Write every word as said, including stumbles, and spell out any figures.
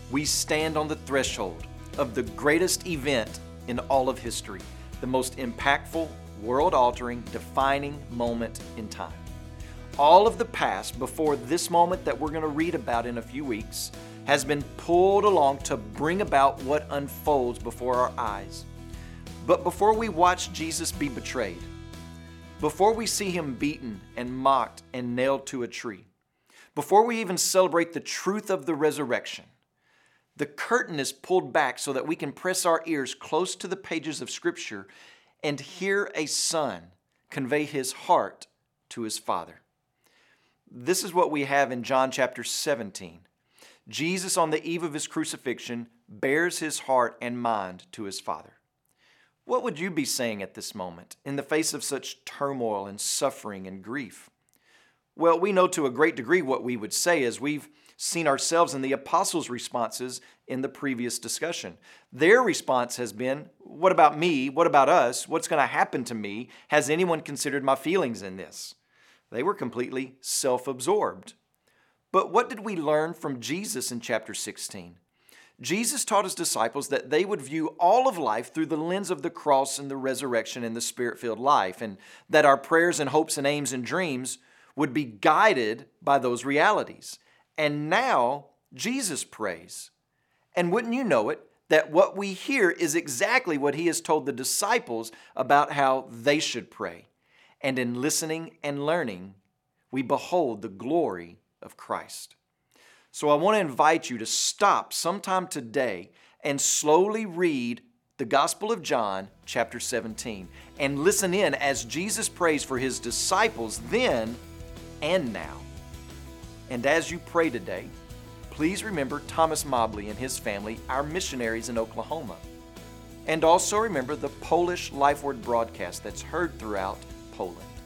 we stand on the threshold of the greatest event in all of history, the most impactful, world-altering, defining moment in time. All of the past before this moment that we're going to read about in a few weeks has been pulled along to bring about what unfolds before our eyes. But before we watch Jesus be betrayed, before we see him beaten and mocked and nailed to a tree, before we even celebrate the truth of the resurrection, the curtain is pulled back so that we can press our ears close to the pages of Scripture and hear a son convey his heart to his Father. This is what we have in John chapter seventeen. Jesus, on the eve of his crucifixion, bears his heart and mind to his Father. What would you be saying at this moment in the face of such turmoil and suffering and grief? Well, we know to a great degree what we would say as we've seen ourselves in the apostles' responses in the previous discussion. Their response has been, what about me? What about us? What's going to happen to me? Has anyone considered my feelings in this? They were completely self-absorbed. But what did we learn from Jesus in chapter sixteen? Jesus taught his disciples that they would view all of life through the lens of the cross and the resurrection and the Spirit-filled life, and that our prayers and hopes and aims and dreams would be guided by those realities. And now Jesus prays. And wouldn't you know it, that what we hear is exactly what he has told the disciples about how they should pray. And in listening and learning, we behold the glory of Christ. So I want to invite you to stop sometime today and slowly read the Gospel of John, chapter seventeen, and listen in as Jesus prays for his disciples then and now. And as you pray today, please remember Thomas Mobley and his family, our missionaries in Oklahoma. And also remember the Polish Life Word broadcast that's heard throughout Poland.